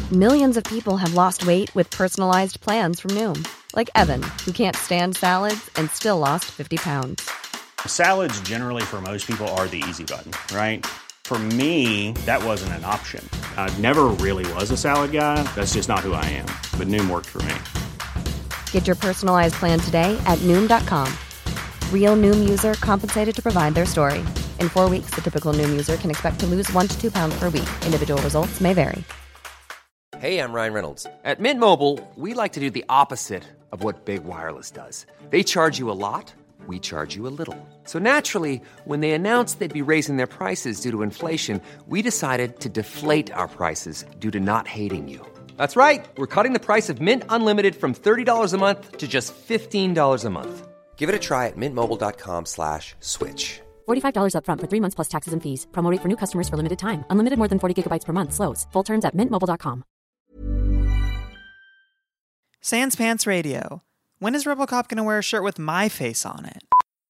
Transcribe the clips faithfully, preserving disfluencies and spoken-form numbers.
Millions of people have lost weight with personalized plans from Noom. Like Evan, who can't stand salads and still lost fifty pounds. Salads generally for most people are the easy button, right? For me, that wasn't an option. I never really was a salad guy. That's just not who I am. But Noom worked for me. Get your personalized plan today at Noom dot com. Real Noom user compensated to provide their story. In four weeks, the typical Noom user can expect to lose one to two pounds per week. Individual results may vary. Hey, I'm Ryan Reynolds. At Mint Mobile, we like to do the opposite of what Big Wireless does. They charge you a lot, we charge you a little. So naturally, when they announced they'd be raising their prices due to inflation, we decided to deflate our prices due to not hating you. That's right. We're cutting the price of Mint Unlimited from thirty dollars a month to just fifteen dollars a month. Give it a try at mintmobile.com slash switch. forty-five dollars up front for three months plus taxes and fees. Promo rate for new customers for limited time. Unlimited more than forty gigabytes per month. Slows full terms at mint mobile dot com. Sans Pants Radio. When is RoboCop going to wear a shirt with my face on it?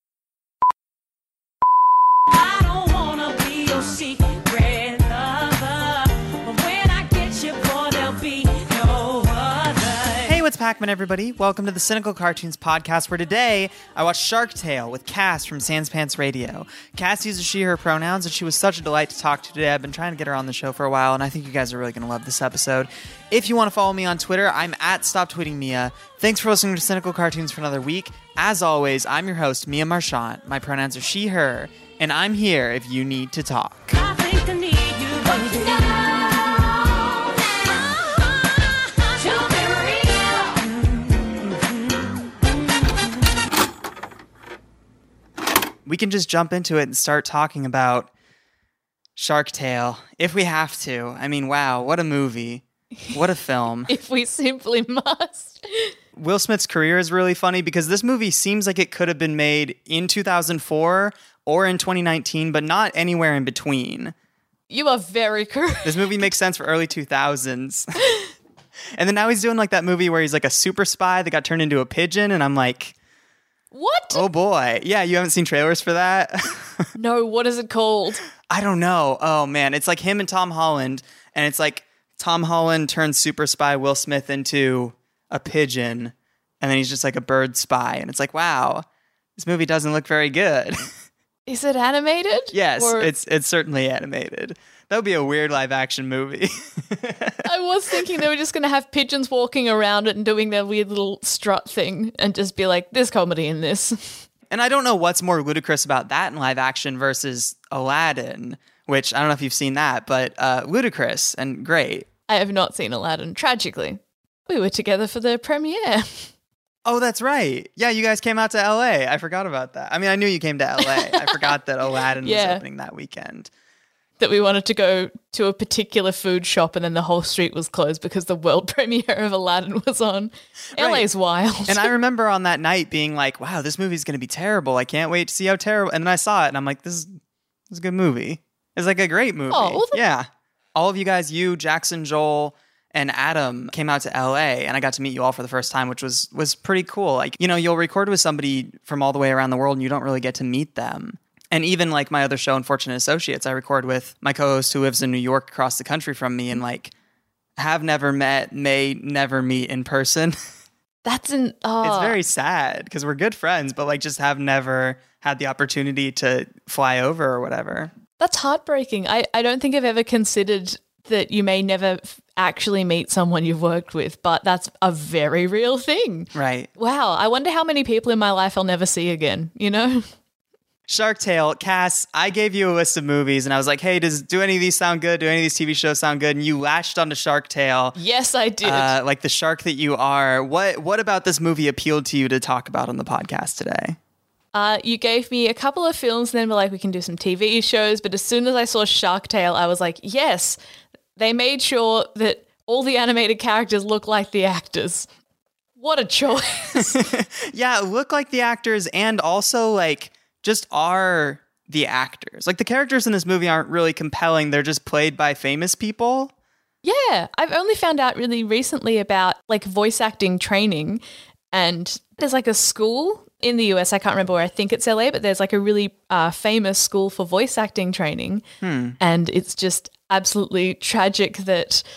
I don't wanna be your secret lover, but when I get you, boy, there'll be no other. Hey, what's Pac-Man, everybody? Welcome to the Cynical Cartoons podcast, where today I watched Shark Tale with Cass from Sans Pants Radio. Cass uses she, her pronouns, and she was such a delight to talk to today. I've been trying to get her on the show for a while, and I think you guys are really going to love this episode. If you want to follow me on Twitter, I'm at Stop Tweeting Mia. Thanks for listening to Cynical Cartoons for another week. As always, I'm your host, Mia Marchant. My pronouns are she, her, and I'm here if you need to talk. I think I need you, baby. We can just jump into it and start talking about Shark Tale, if we have to. I mean, wow, what a movie. What a film. If we simply must. Will Smith's career is really funny because this movie seems like it could have been made in two thousand four or in twenty nineteen, but not anywhere in between. You are very correct. This movie makes sense for early two thousands. And then now he's doing like that movie where he's like a super spy that got turned into a pigeon, and I'm like, what? Oh boy. Yeah, you haven't seen trailers for that? No, what is it called? I don't know. Oh man, it's like him and Tom Holland, and it's like Tom Holland turns super spy Will Smith into a pigeon, and then he's just like a bird spy, and it's like, wow, this movie doesn't look very good. Is it animated? Yes, or... it's it's certainly animated. That would be a weird live action movie. I was thinking they were just going to have pigeons walking around it and doing their weird little strut thing and just be like, there's comedy in this. And I don't know what's more ludicrous about that in live action versus Aladdin, which I don't know if you've seen that, but uh, ludicrous and great. I have not seen Aladdin, tragically. We were together for the premiere. Oh, that's right. Yeah, you guys came out to L A. I forgot about that. I mean, I knew you came to L A. I forgot that Aladdin yeah. was opening that weekend. That we wanted to go to a particular food shop and then the whole street was closed because the world premiere of Aladdin was on. Right. L A's wild. And I remember on that night being like, wow, this movie's going to be terrible. I can't wait to see how terrible. And then I saw it and I'm like, this is, this is a good movie. It's like a great movie. Oh, well, the- yeah. All of you guys, you, Jackson, Joel, and Adam came out to L A, and I got to meet you all for the first time, which was was pretty cool. Like, you know, you'll record with somebody from all the way around the world and you don't really get to meet them. And even like my other show, Unfortunate Associates, I record with my co-host who lives in New York across the country from me and like have never met, may never meet in person. That's an... Oh. It's very sad because we're good friends, but like just have never had the opportunity to fly over or whatever. That's heartbreaking. I, I don't think I've ever considered that you may never f- actually meet someone you've worked with, but that's a very real thing. Right. Wow. I wonder how many people in my life I'll never see again, you know? Shark Tale, Cass, I gave you a list of movies and I was like, hey, does do any of these sound good? Do any of these T V shows sound good? And you latched onto Shark Tale. Yes, I did. Uh, like the shark that you are. What what about this movie appealed to you to talk about on the podcast today? Uh, you gave me a couple of films and then we're like, we can do some T V shows. But as soon as I saw Shark Tale, I was like, yes, they made sure that all the animated characters look like the actors. What a choice. Yeah, look like the actors and also like just are the actors. Like the characters in this movie aren't really compelling. They're just played by famous people. Yeah, I've only found out really recently about like voice acting training, and there's like a school in the U S. I can't remember where. I think it's L A, but there's like a really uh, famous school for voice acting training. Hmm. And it's just absolutely tragic that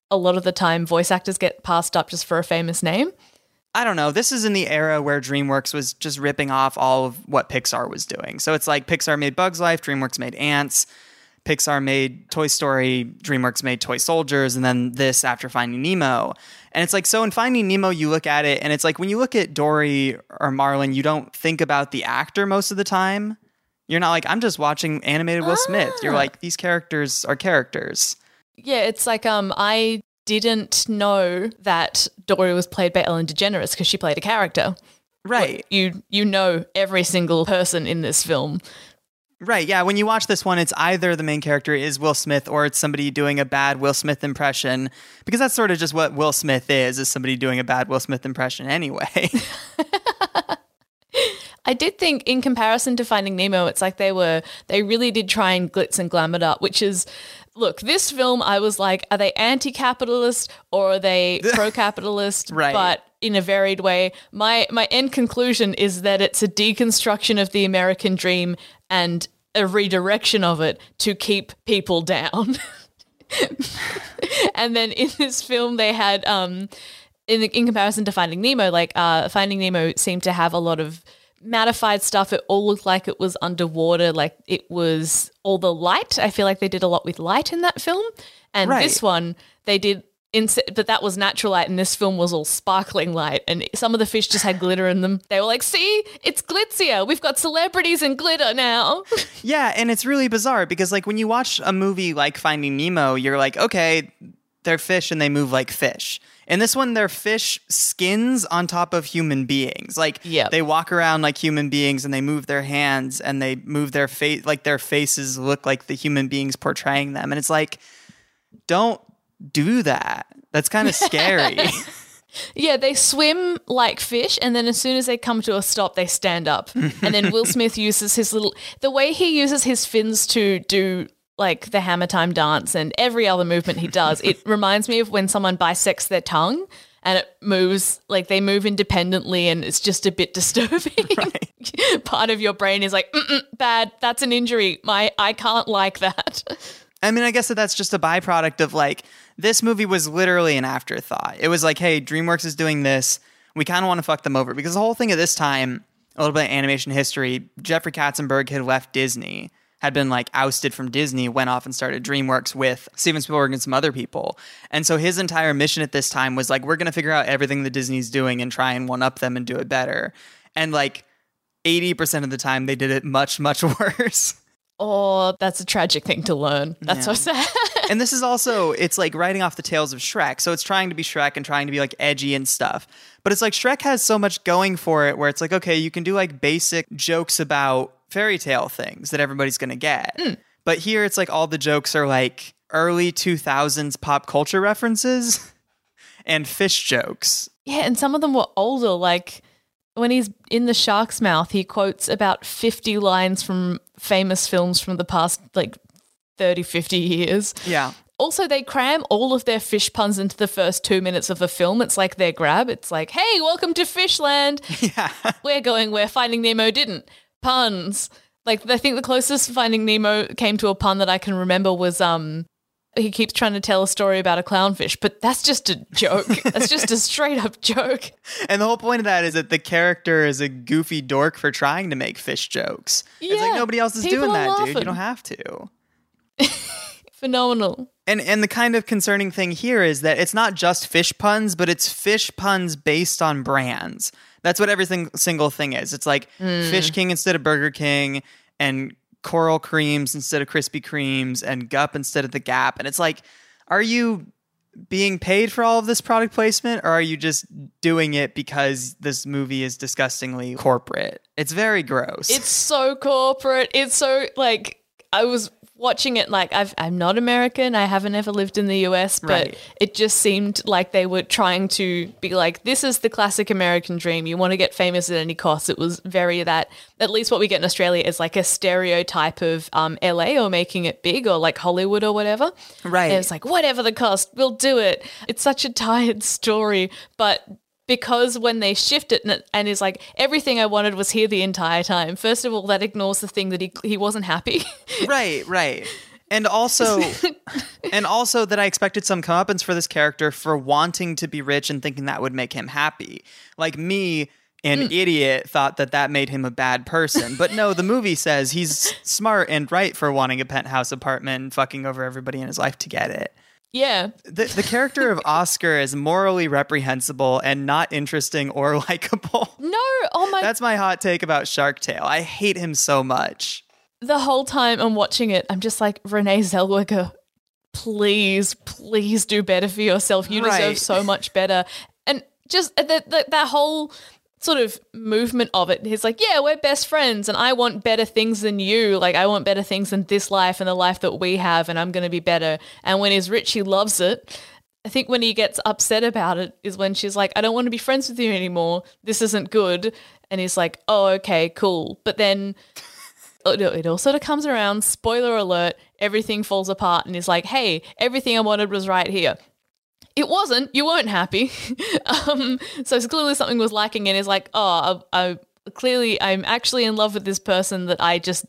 a lot of the time voice actors get passed up just for a famous name. I don't know. This is in the era where DreamWorks was just ripping off all of what Pixar was doing. So it's like Pixar made Bug's Life, DreamWorks made Ants, Pixar made Toy Story, DreamWorks made Toy Soldiers, and then this after Finding Nemo. And it's like, so in Finding Nemo, you look at it, and it's like when you look at Dory or Marlin, you don't think about the actor most of the time. You're not like, I'm just watching animated Will Ah. Smith. You're like, these characters are characters. Yeah, it's like um, I didn't know that Dory was played by Ellen DeGeneres because she played a character. Right. You you know every single person in this film. Right, yeah. When you watch this one, it's either the main character is Will Smith or it's somebody doing a bad Will Smith impression, because that's sort of just what Will Smith is, is somebody doing a bad Will Smith impression anyway. I did think in comparison to Finding Nemo, it's like they were, they really did try and glitz and glam it up, which is, look, this film, I was like, are they anti-capitalist or are they pro-capitalist? Right. But in a varied way. My my end conclusion is that it's a deconstruction of the American dream and a redirection of it to keep people down. And then in this film, they had, um, in, the, in comparison to Finding Nemo, like uh, Finding Nemo seemed to have a lot of mattified stuff. It all looked like it was underwater, like it was all the light. I feel like they did a lot with light in that film. And Right. this one, they did, ins- but that was natural light, and this film was all sparkling light. And some of the fish just had glitter in them. They were like, see, it's glitzier. We've got celebrities and glitter now. Yeah, and it's really bizarre because, like, when you watch a movie like Finding Nemo, you're like, okay, they're fish and they move like fish. In this one, they're fish skins on top of human beings. Like, Yep. they walk around like human beings and they move their hands and they move their face, like their faces look like the human beings portraying them. And it's like, don't do that. That's kind of scary. Yeah, they swim like fish, and then as soon as they come to a stop, they stand up. And then Will Smith uses his little, the way he uses his fins to do like the hammer time dance and every other movement he does, it reminds me of when someone bisects their tongue and it moves, like they move independently, and it's just a bit disturbing. Right. Part of your brain is like, Mm-mm, bad, that's an injury. My, I can't like that. I mean, I guess that that's just a byproduct of, like, this movie was literally an afterthought. It was like, hey, DreamWorks is doing this. We kind of want to fuck them over. Because the whole thing at this time, a little bit of animation history, Jeffrey Katzenberg had left Disney, had been, like, ousted from Disney, went off and started DreamWorks with Steven Spielberg and some other people. And so his entire mission at this time was, like, we're going to figure out everything that Disney's doing and try and one-up them and do it better. And, like, eighty percent of the time, they did it much, much worse. Oh, that's a tragic thing to learn. That's so sad. And this is also, it's like writing off the tales of Shrek. So it's trying to be Shrek and trying to be like edgy and stuff. But it's like Shrek has so much going for it where it's like, okay, you can do like basic jokes about fairy tale things that everybody's going to get. Mm. But here it's like all the jokes are like early two thousands pop culture references and fish jokes. Yeah, and some of them were older. Like when he's in the shark's mouth, he quotes about fifty lines from famous films from the past, like thirty, fifty years. Yeah. Also, they cram all of their fish puns into the first two minutes of the film. It's like their grab. It's like, hey, welcome to Fishland. Yeah. We're going where Finding Nemo didn't. Puns. Like, I think the closest Finding Nemo came to a pun that I can remember was um, he keeps trying to tell a story about a clownfish, but that's just a joke. That's just a straight up joke. And the whole point of that is that the character is a goofy dork for trying to make fish jokes. It's like Yeah, nobody else is people doing are that, dude. You laughing. don't have to. Phenomenal. And and the kind of concerning thing here is that it's not just fish puns, but it's fish puns based on brands. That's what every sing- single thing is. It's like Fish King instead of Burger King, and Coral Creams instead of Krispy Kremes, and Gup instead of the Gap. And it's like, are you being paid for all of this product placement, or are you just doing it because this movie is disgustingly corporate? It's very gross. It's so corporate. It's so like I was watching it like I've, I'm not American. I haven't ever lived in the U S, but Right. it just seemed like they were trying to be like, this is the classic American dream. You want to get famous at any cost. It was very that, at least what we get in Australia is like a stereotype of um, L A or making it big or like Hollywood or whatever. Right. And it's like, whatever the cost, we'll do it. It's such a tired story, but because when they shift it and, it and is like, everything I wanted was here the entire time. First of all, that ignores the thing that he he wasn't happy. right, right. And also, and also that I expected some comeuppance for this character for wanting to be rich and thinking that would make him happy. Like me, an mm. idiot, thought that that made him a bad person. But no, the movie says he's smart and right for wanting a penthouse apartment and fucking over everybody in his life to get it. Yeah. The the character of Oscar is morally reprehensible and not interesting or likable. No, oh my... That's my hot take about Shark Tale. I hate him so much. The whole time I'm watching it, I'm just like, Renee Zellweger, please, please do better for yourself. You Right. deserve so much better. And just that that that whole sort of movement of it, he's like, yeah, we're best friends and I want better things than you. Like, I want better things than this life and the life that we have, and I'm going to be better. And when he's rich, he loves it. I think when he gets upset about it is when she's like, I don't want to be friends with you anymore. This isn't good. And he's like, oh, okay, cool. But then... it all sort of comes around, spoiler alert, everything falls apart and he's like, hey, everything I wanted was right here. It wasn't. You weren't happy. um, so clearly something was lacking and he's like, oh, I, I, clearly I'm actually in love with this person that I just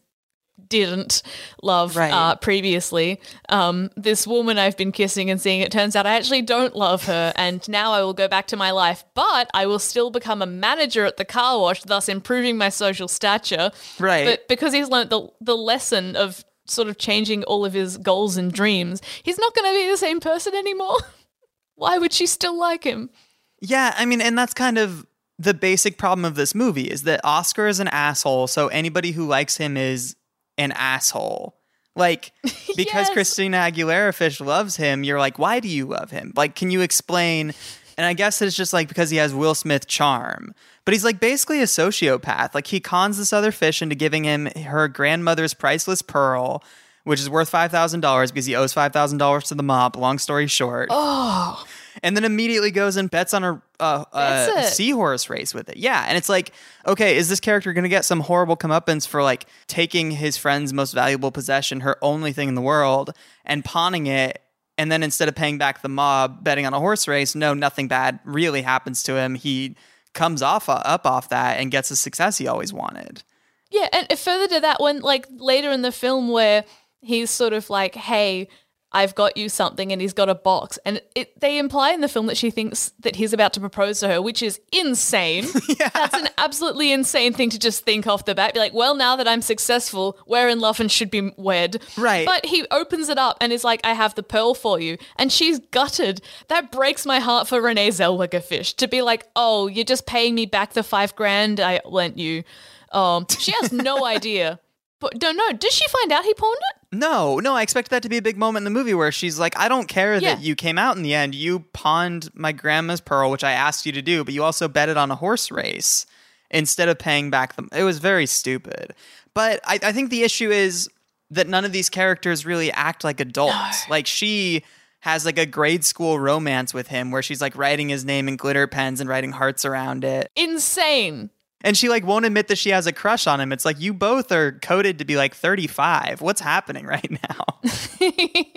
didn't love Right. uh, previously. Um, this woman I've been kissing and seeing, it turns out I actually don't love her, and now I will go back to my life, but I will still become a manager at the car wash, thus improving my social stature. Right. But because he's learned the the lesson of sort of changing all of his goals and dreams, he's not going to be the same person anymore. Why would she still like him? Yeah, I mean, and that's kind of the basic problem of this movie is that Oscar is an asshole, so anybody who likes him is an asshole. Like, because Yes. Christina Aguilera Fish loves him, you're like, why do you love him? Like, can you explain? And I guess it's just like because he has Will Smith charm. But he's like basically a sociopath. Like, he cons this other fish into giving him her grandmother's priceless pearl, which is worth five thousand dollars because he owes five thousand dollars to the mob, long story short. Oh. And then immediately goes and bets on a, a, a, That's a it. seahorse race with it. Yeah, and it's like, okay, is this character going to get some horrible comeuppance for like taking his friend's most valuable possession, her only thing in the world, and pawning it, and then instead of paying back the mob, betting on a horse race, no, nothing bad really happens to him. He comes off up off that and gets the success he always wanted. Yeah, and further to that, when like later in the film where he's sort of like, hey, I've got you something, and he's got a box, and it, they imply in the film that she thinks that he's about to propose to her, which is insane. Yeah. That's an absolutely insane thing to just think off the bat. Be like, well, now that I'm successful, we're in love and should be wed. Right. But he opens it up and is like, I have the pearl for you. And she's gutted. That breaks my heart for Renee Zellweger Fish to be like, oh, you're just paying me back the five grand I lent you. Um, she has no idea. But don't know. Does she find out he pawned it? No, no, I expected that to be a big moment in the movie where she's like, I don't care Yeah. that you came out in the end. You pawned my grandma's pearl, which I asked you to do, but you also betted on a horse race instead of paying back them. It was very stupid. But I, I think the issue is that none of these characters really act like adults. Like, she has like a grade school romance with him where she's like writing his name in glitter pens and writing hearts around it. Insane. And she like won't admit that she has a crush on him. It's like, you both are coded to be like thirty-five. What's happening right now?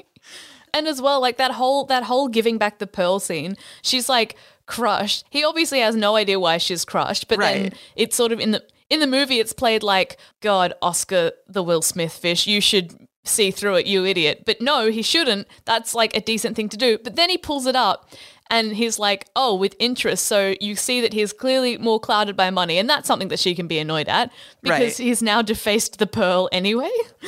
And as well, like that whole that whole giving back the pearl scene, she's like crushed. He obviously has no idea why she's crushed, but Right. then it's sort of in the in the movie it's played like, God, Oscar the Will Smith fish, you should see through it, you idiot. But no, he shouldn't. That's like a decent thing to do. But then he pulls it up and he's like, oh, with interest. So you see that he's clearly more clouded by money. And that's something that she can be annoyed at because Right. he's now defaced the pearl anyway.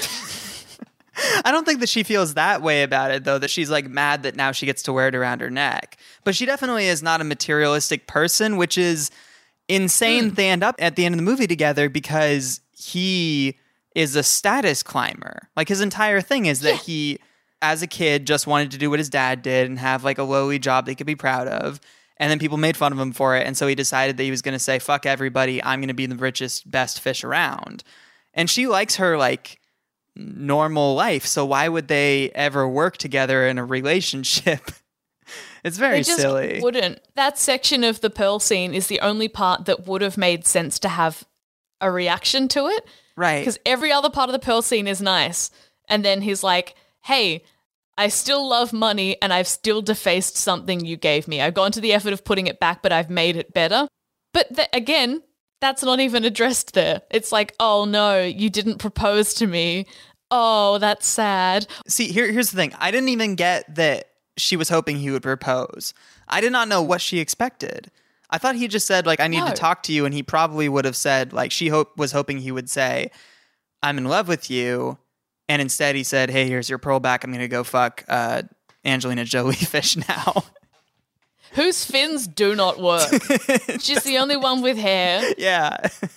I don't think that she feels that way about it, though, that she's like mad that now she gets to wear it around her neck. But she definitely is not a materialistic person, which is insane. Hmm. They end up at the end of the movie together because he is a status climber. Like, his entire thing is that he, as a kid, just wanted to do what his dad did and have like a lowly job that he could be proud of. And then people made fun of him for it. And so he decided that he was going to say, fuck everybody. I'm going to be the richest, best fish around. And she likes her like normal life. So why would they ever work together in a relationship? It's very They just silly. wouldn't. That section of the pearl scene is the only part that would have made sense to have a reaction to it. Right. Because every other part of the pearl scene is nice. And then he's like, hey, I still love money and I've still defaced something you gave me. I've gone to the effort of putting it back, but I've made it better. But th- again, that's not even addressed there. It's like, oh no, you didn't propose to me. Oh, that's sad. See, here, here's the thing. I didn't even get that she was hoping he would propose. I did not know what she expected. I thought he just said, like, I need No. to talk to you, and he probably would have said, like, she hope was hoping he would say, I'm in love with you, and instead he said, hey, here's your pearl back. I'm going to go fuck uh, Angelina Jolie fish now. Whose fins do not work. She's the only one with hair. Yeah.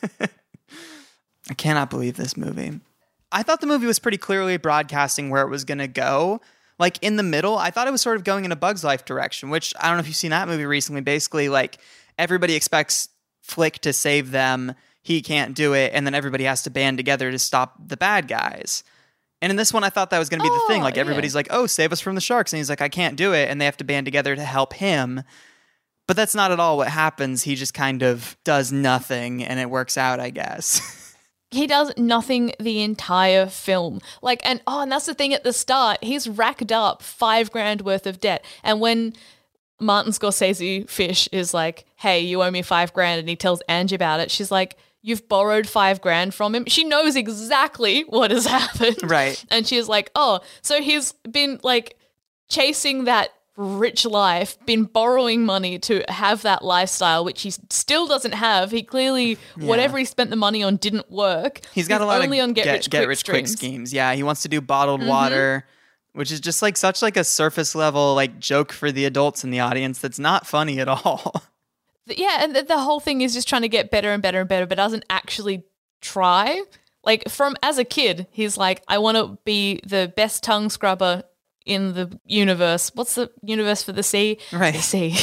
I cannot believe this movie. I thought the movie was pretty clearly broadcasting where it was going to go. Like, in the middle, I thought it was sort of going in a Bug's Life direction, which I don't know if you've seen that movie recently. Basically, like, everybody expects Flick to save them. He can't do it. And then everybody has to band together to stop the bad guys. And in this one, I thought that was going to be the thing. Oh, Like, everybody's yeah. like, oh, save us from the sharks. And he's like, I can't do it. And they have to band together to help him. But that's not at all what happens. He just kind of does nothing, and it works out, I guess. He does nothing the entire film. Like, and oh, and that's the thing at the start. He's racked up five grand worth of debt. And when Martin Scorsese Fish is like, hey, you owe me five grand, and he tells Angie about it, she's like, you've borrowed five grand from him. She knows exactly what has happened. Right. And she's like, oh, so he's been like chasing that rich life, been borrowing money to have that lifestyle, which he still doesn't have. He clearly, whatever he spent the money on didn't work. He's got a lot only of on get, rich, get quick, rich quick schemes. schemes. Yeah, he wants to do bottled Mm-hmm. water, which is just like such like a surface level like joke for the adults in the audience that's not funny at all. Yeah, and the, the whole thing is just trying to get better and better and better, but doesn't actually try. Like, from as a kid, he's like, I want to be the best tongue scrubber in the universe. What's the universe for the sea? Right. The sea.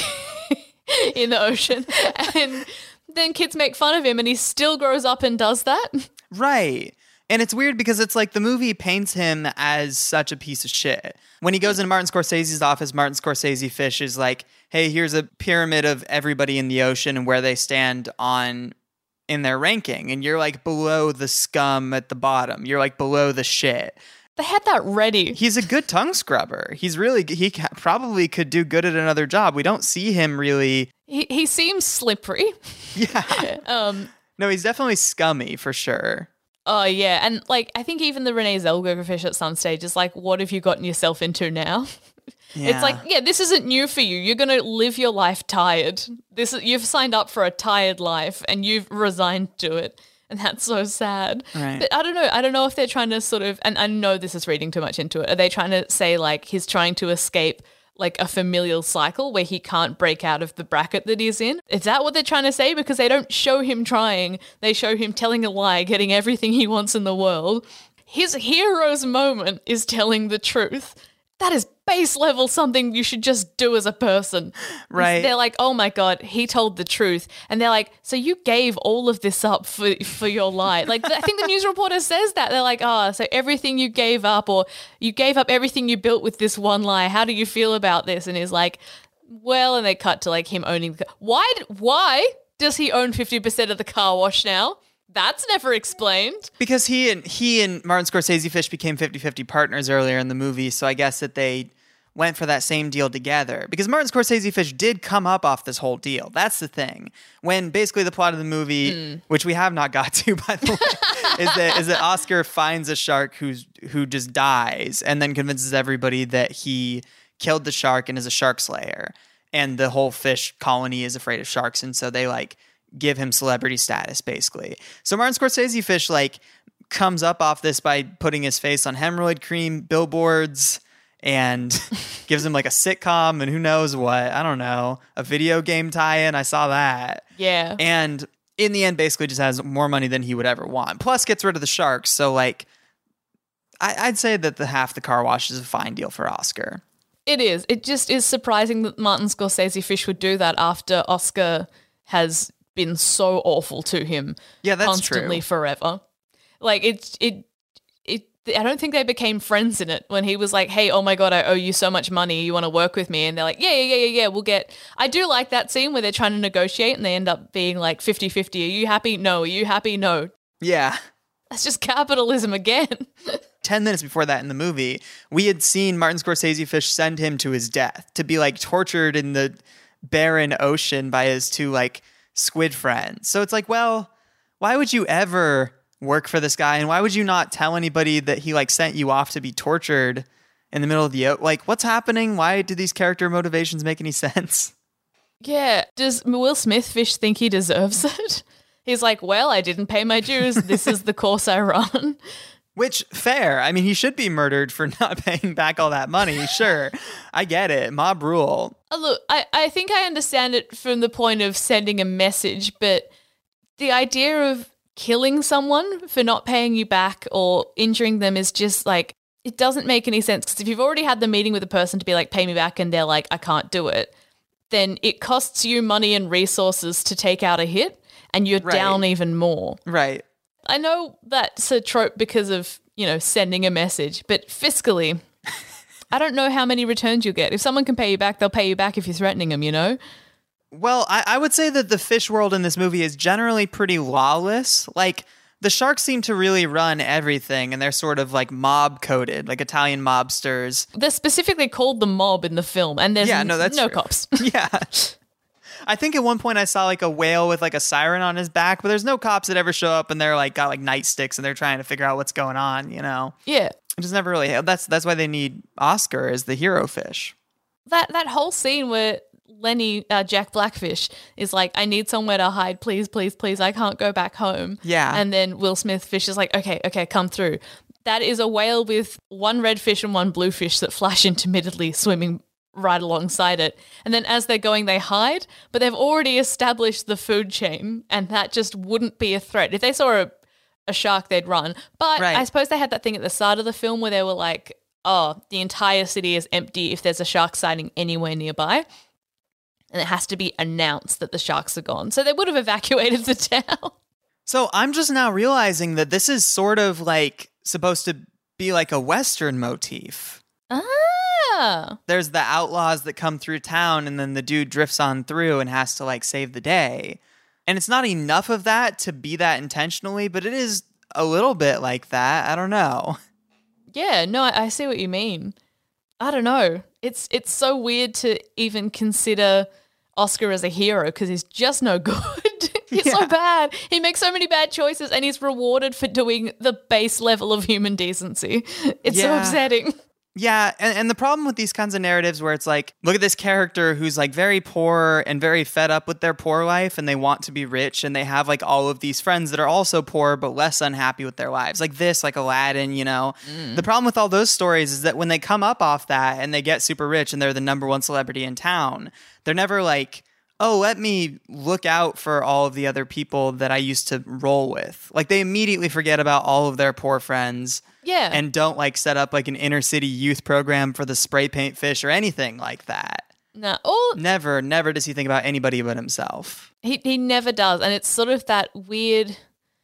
In the ocean. And then kids make fun of him, and he still grows up and does that. Right. And it's weird because it's like the movie paints him as such a piece of shit. When he goes into Martin Scorsese's office, Martin Scorsese Fish is like, hey, here's a pyramid of everybody in the ocean and where they stand on in their ranking. And you're like below the scum at the bottom. You're like below the shit. They had that ready. He's a good tongue scrubber. He's really, he ca- probably could do good at another job. We don't see him really. He, he seems slippery. Yeah. Um. No, he's definitely scummy for sure. Oh, yeah. And, like, I think even the Renee Zellweger fish at some stage is like, what have you gotten yourself into now? Yeah. It's like, yeah, this isn't new for you. You're going to live your life tired. This is, you've signed up for a tired life and you've resigned to it. And that's so sad. Right. But I don't know. I don't know if they're trying to sort of, and I know this is reading too much into it. Are they trying to say like he's trying to escape like a familial cycle where he can't break out of the bracket that he's in? Is that what they're trying to say? Because they don't show him trying. They show him telling a lie, getting everything he wants in the world. His hero's moment is telling the truth. That is base level something you should just do as a person. Right. They're like, oh my God, he told the truth. And they're like, so you gave all of this up for, for your lie. Like, I think the news reporter says that. They're like, oh, so everything you gave up, or you gave up everything you built with this one lie. How do you feel about this? And he's like, well, and they cut to like him owning the car. Why, why does he own fifty percent of the car wash now? That's never explained. Because he and he and Martin Scorsese Fish became fifty-fifty partners earlier in the movie, so I guess that they went for that same deal together. Because Martin Scorsese Fish did come up off this whole deal. That's the thing. When basically the plot of the movie, Mm. which we have not got to, by the way, is that is that Oscar finds a shark who's who just dies and then convinces everybody that he killed the shark and is a shark slayer. And the whole fish colony is afraid of sharks, and so they like give him celebrity status, basically. So Martin Scorsese Fish, like, comes up off this by putting his face on hemorrhoid cream billboards and gives him, like, a sitcom and who knows what. I don't know. A video game tie-in. I saw that. Yeah. And in the end, basically just has more money than he would ever want. Plus gets rid of the sharks. So, like, I- I'd say that the half the car wash is a fine deal for Oscar. It is. It just is surprising that Martin Scorsese Fish would do that after Oscar has been so awful to him Yeah, that's constantly true. forever. Like, it, it, it, I don't think they became friends in it when he was like, hey, oh my God, I owe you so much money. You want to work with me? And they're like, yeah, yeah, yeah, yeah, yeah, we'll get. I do like that scene where they're trying to negotiate and they end up being like fifty-fifty. Are you happy? No. Are you happy? No. Yeah. That's just capitalism again. ten minutes before that in the movie, we had seen Martin Scorsese Fish send him to his death to be like tortured in the barren ocean by his two like squid friends. So it's like, well, why would you ever work for this guy? And why would you not tell anybody that he like sent you off to be tortured in the middle of the, like, what's happening? Why do these character motivations make any sense? Yeah. Does Will Smith Fish think he deserves it? He's like, well, I didn't pay my dues. This is the course I run. Which, fair. I mean, he should be murdered for not paying back all that money. Sure. I get it. Mob rule. Oh, look, I, I think I understand it from the point of sending a message, but the idea of killing someone for not paying you back or injuring them is just like, it doesn't make any sense. Because if you've already had the meeting with a person to be like, pay me back, and they're like, I can't do it, then it costs you money and resources to take out a hit, and you're Right. down even more. Right. I know that's a trope because of, you know, sending a message, but fiscally, I don't know how many returns you'll get. If someone can pay you back, they'll pay you back if you're threatening them, you know? Well, I, I would say that the fish world in this movie is generally pretty lawless. Like, the sharks seem to really run everything, and they're sort of like mob coded, like Italian mobsters. They're specifically called the mob in the film, and there's Yeah, no, that's no true. cops. Yeah. I think at one point I saw like a whale with like a siren on his back, but there's no cops that ever show up, and they're like got like nightsticks and they're trying to figure out what's going on, you know? Yeah. It just never really, that's that's why they need Oscar as the hero fish. That that whole scene where Lenny, uh, Jack Blackfish, is like, I need somewhere to hide, please, please, please, I can't go back home. Yeah. And then Will Smith Fish is like, okay, okay, come through. That is a whale with one red fish and one blue fish that flash intermittently swimming right alongside it. And then as they're going, they hide, but they've already established the food chain, and that just wouldn't be a threat. If they saw a, a shark, they'd run. But Right. I suppose they had that thing at the start of the film where they were like, oh, the entire city is empty if there's a shark sighting anywhere nearby. And it has to be announced that the sharks are gone. So they would have evacuated the town. So I'm just now realizing that this is sort of like supposed to be like a Western motif. Ah. There's the outlaws that come through town, and then the dude drifts on through and has to like save the day. And it's not enough of that to be that intentionally, but it is a little bit like that. I don't know. Yeah, no, I, I see what you mean. I don't know. It's it's so weird to even consider Oscar as a hero because he's just no good. He's so Yeah. bad. He makes so many bad choices, and he's rewarded for doing the base level of human decency. It's so Yeah. upsetting. Yeah, and, and the problem with these kinds of narratives where it's like, look at this character who's like very poor and very fed up with their poor life, and they want to be rich, and they have like all of these friends that are also poor but less unhappy with their lives. Like this, like Aladdin, you know. The problem with all those stories is that when they come up off that and they get super rich and they're the number one celebrity in town, they're never like, oh, let me look out for all of the other people that I used to roll with. Like they immediately forget about all of their poor friends. Yeah. And don't like set up like an inner city youth program for the spray paint fish or anything like that. No. Or Never, never does he think about anybody but himself. He he never does, and it's sort of that weird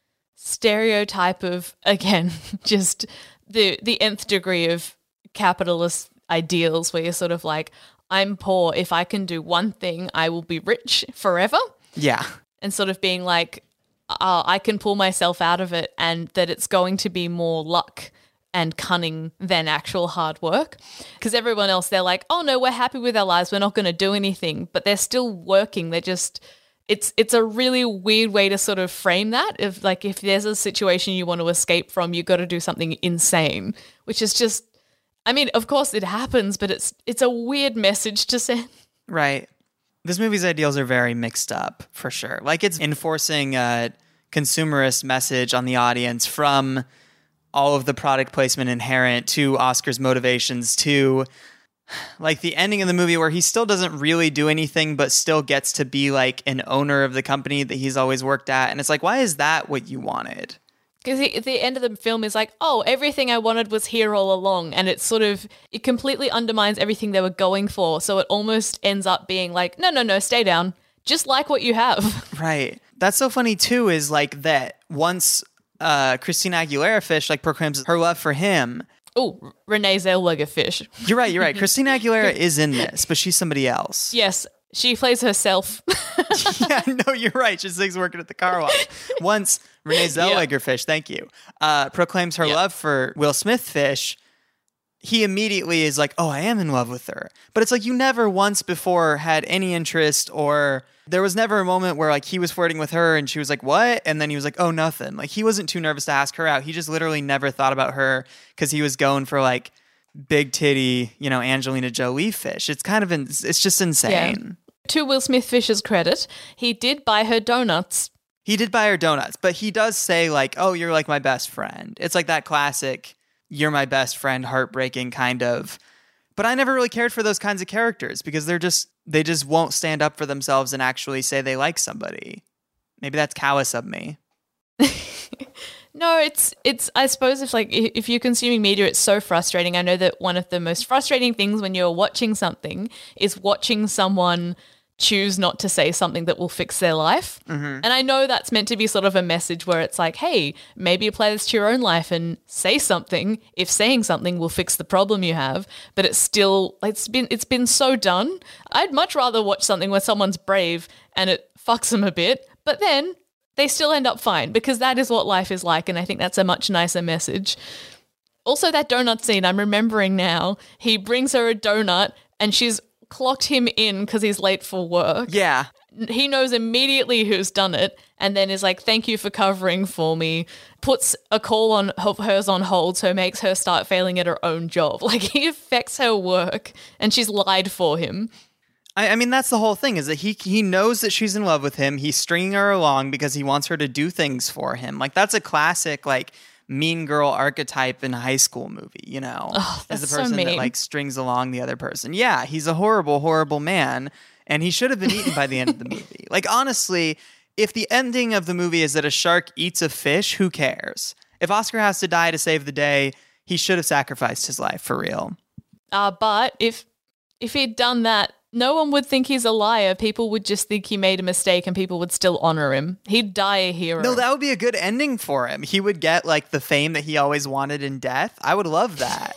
stereotype of, again, just the the nth degree of capitalist ideals, where you're sort of like, I'm poor. If I can do one thing, I will be rich forever. Yeah. And sort of being like, oh, I can pull myself out of it, and that it's going to be more luck and cunning than actual hard work. Because everyone else, they're like, oh no, we're happy with our lives, we're not going to do anything, but they're still working. They're just, it's it's a really weird way to sort of frame that. If like, if there's a situation you want to escape from, you got to do something insane, which is just, I mean, of course it happens, but it's it's a weird message to send. Right. This movie's ideals are very mixed up, for sure. Like, it's enforcing a consumerist message on the audience, from all of the product placement inherent to Oscar's motivations to, like, the ending of the movie where he still doesn't really do anything but still gets to be, like, an owner of the company that he's always worked at. And it's like, why is that what you wanted? Because at the end of the film is like, oh, everything I wanted was here all along. And it's sort of, it completely undermines everything they were going for. So it almost ends up being like, no, no, no, stay down. Just like what you have. Right. That's so funny, too, is like that once uh, Christina Aguilera Fish, like, proclaims her love for him. Oh, Renee Zellweger Fish. You're right, you're right. Christina Aguilera is in this, but she's somebody else. Yes, she plays herself. Yeah, no, you're right. She's like working at the car wash. Once Renee Zellweger Fish, thank you, uh, proclaims her Yeah. love for Will Smith Fish, he immediately is like, oh, I am in love with her. But it's like you never once before had any interest, or there was never a moment where like he was flirting with her and she was like, what? And then he was like, oh, nothing. Like he wasn't too nervous to ask her out. He just literally never thought about her because he was going for like big titty, you know, Angelina Jolie fish. It's kind of, in, it's just insane. Yeah. To Will Smith Fish's credit, he did buy her donuts. He did buy her donuts, but he does say like, oh, you're like my best friend. It's like that classic, you're my best friend, heartbreaking kind of. But I never really cared for those kinds of characters because they're just, they just won't stand up for themselves and actually say they like somebody. Maybe that's callous of me. No, it's, it's, I suppose if like, if you're consuming media, it's so frustrating. I know that one of the most frustrating things when you're watching something is watching someone choose not to say something that will fix their life. Mm-hmm. And I know that's meant to be sort of a message where it's like, hey, maybe apply this to your own life and say something if saying something will fix the problem you have. But it's still, it's been, it's been so done. I'd much rather watch something where someone's brave and it fucks them a bit, but then they still end up fine because that is what life is like. And I think that's a much nicer message. Also, that donut scene, I'm remembering now, he brings her a donut and she's clocked him in because he's late for work. Yeah. He knows immediately who's done it and then is like, thank you for covering for me, puts a call on of hers on hold, so makes her start failing at her own job. Like he affects her work and she's lied for him. I, I mean, that's the whole thing, is that he he knows that she's in love with him. He's stringing her along because he wants her to do things for him. Like that's a classic, like, mean girl archetype in a high school movie, you know, oh, as the so person that mean. like strings along the other person. Yeah, he's a horrible, horrible man, and he should have been eaten by the end of the movie. Like, honestly, if the ending of the movie is that a shark eats a fish, who cares? If Oscar has to die to save the day, he should have sacrificed his life for real. Uh, but if if he'd done that, no one would think he's a liar. People would just think he made a mistake and people would still honor him. He'd die a hero. No, that would be a good ending for him. He would get like the fame that he always wanted in death. I would love that.